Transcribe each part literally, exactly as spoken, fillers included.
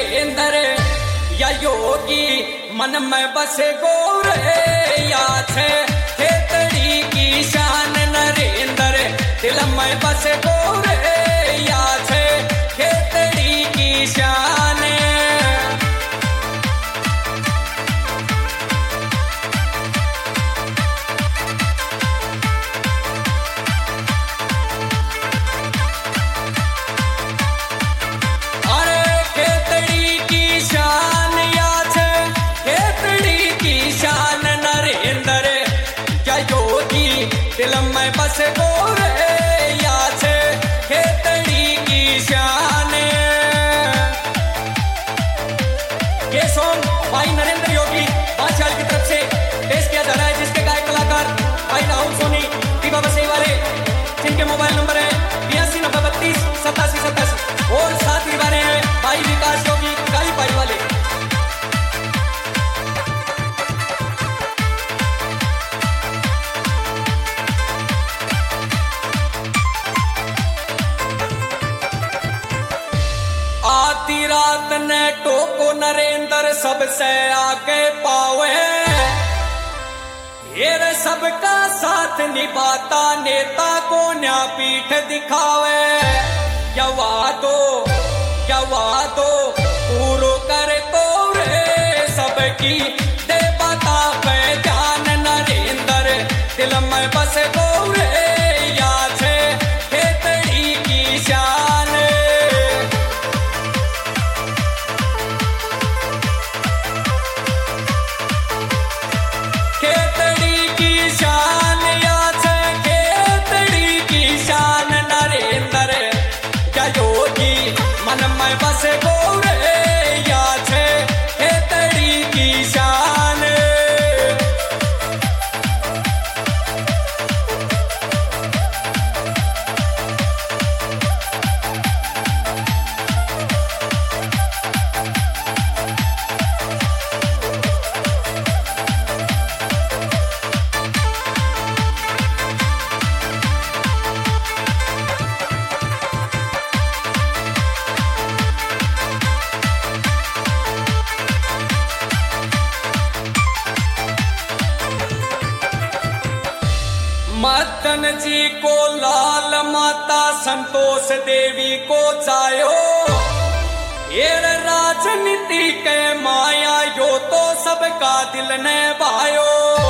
नरेंद्र या योगी मन में बसे गोरे या छे खेतड़ी की शान नरेंद्र दिल में बसे गोरे या छे खेतड़ी की शान। दिल में बसे गोरे या छे खेतड़ी की शान। ये सॉन्ग भाई नरेंद्र योगी बादशाह की तरफ से पेश किया जा रहा है, जिसके गायक कलाकार भाई राहुल सोनी दीवा बसई वाले, जिनके मोबाइल नंबर है बयासी नब्बे बत्तीस सतासी सतासी, और साथ ही वाले हैं भाई विकास योगी काली पाई वाले। आधी रात ने टोको नरेंद्र सबसे आगे पावे, ये सबका साथ निभाता नेता को न्या पीठ दिखावे। क्या वादो क्या वादो पूरो करे तो रे सबकी दे बता पहचान नरेंद्र दिल में बसे गोरे या छे खेतड़ी की शान। मन में बसे गोरे या छे खेतड़ी की शान। मदन जी को लाल माता संतोष देवी को चायो, ये राजनीति के माया यो तो सबका दिल ने भायो।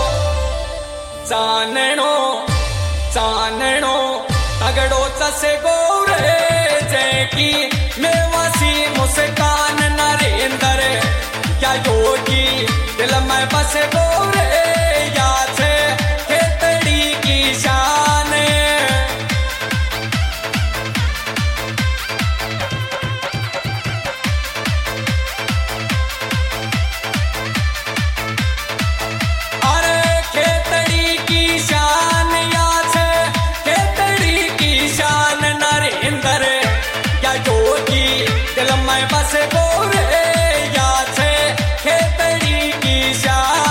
चाननो चाननो तगड़ो चसे गोरे जय की मेवासी मुस्कान नरेंद्र क्या योगी दिल में बसे गोरे या छे खेतड़ी की शान। अरे खेतड़ी की शान या छे खेतड़ी की शान नरेंद्र क्या योगी दिल में बसे गोरे या छे खेतड़ी की शान।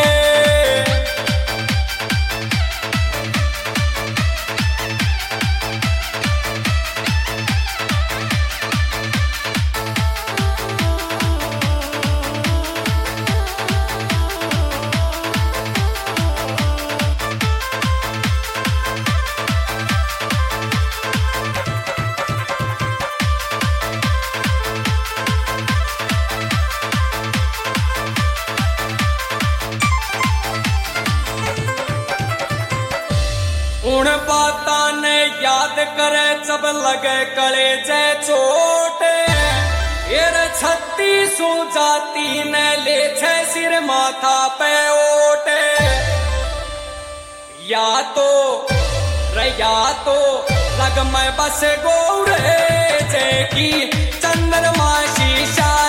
उन बाता ने याद करे जब लगे कले जय चोटे, एर छत्तीसों जाति ने ले छे सिर माथा पे ओटे। या तो रया तो लग में बसे गोरे जय की चंद्रमा शीशा